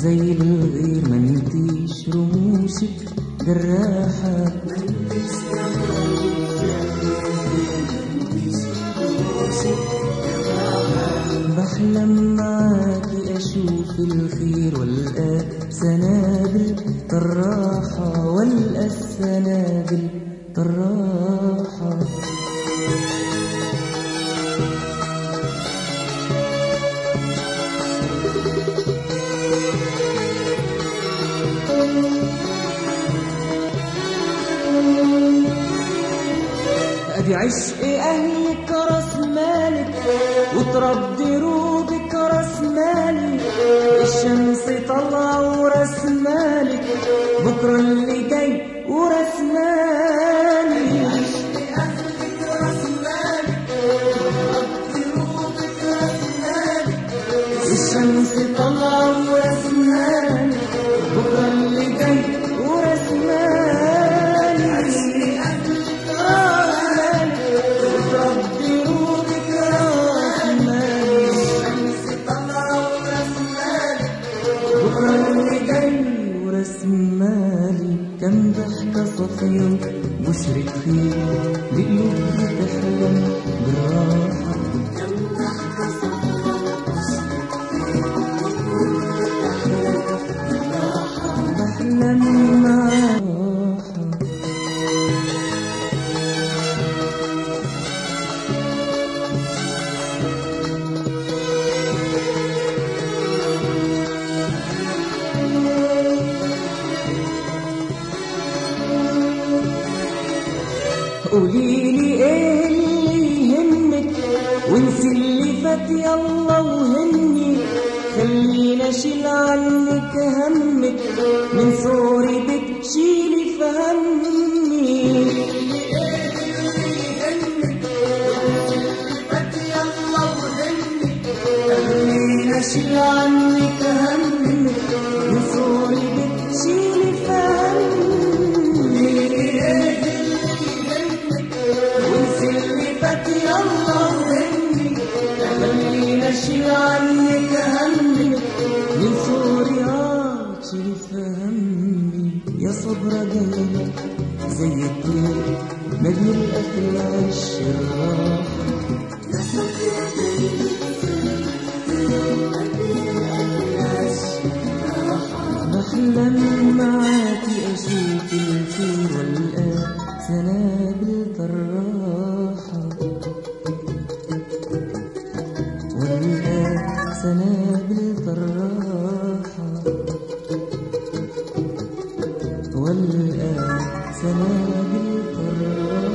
زي الغير ما انتيش رموشك جراحة. بحلم معاكي اشوف الخير والقى سنابل طراحة، والقى السنابل طراحة. ادي عشق اهلك راس مالك، وتراب دروبك راس مالي، الشمس طالعه وراس مالك، بكره اللي جاي وراس مالي. عشق اهلك راس مالك، وتراب دروبك راس مالك، الشمس طالعه وراس مالك، بكره اللي جاي وراس مالي. كم ضحكة صفية بشرة خير بقلوب بتحلم بالراحة. كم ضحكة صفية بشرة خير بالراحة، بحلم معاها. قوليلي ايه اللي يهمك وانسي اللي فات يلا وهني، خليني اشيل عنك همك من صوري بتشيلي فهمني. ايه اللي يهمك وانسي اللي فات يلا وهني، خليني اشيل عنك همك من صوري بتشيلي فهمني. خليني اشيل عنك همك من صوري عاطشي فهمني. يا صبرة جاية زي الطير ما بيلقى في العش الراحة. يا صبرة جاية ما بيلقى في العش الراحة. بحلم معاكي اشوف الخير والقى سنابل طراحة، والقى سنابل طراحة، والقى سنابل طراحة.